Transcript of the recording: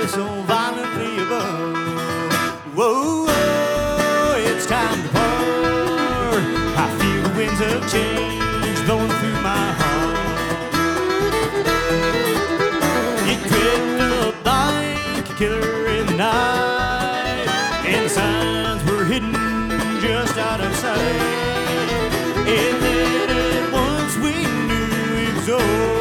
so violently above. Whoa, whoa, it's time to part. I feel the winds of change blowing through my heart. It crept up like a killer in the night, and the signs were hidden just out of sight. And then at once we knew it was over.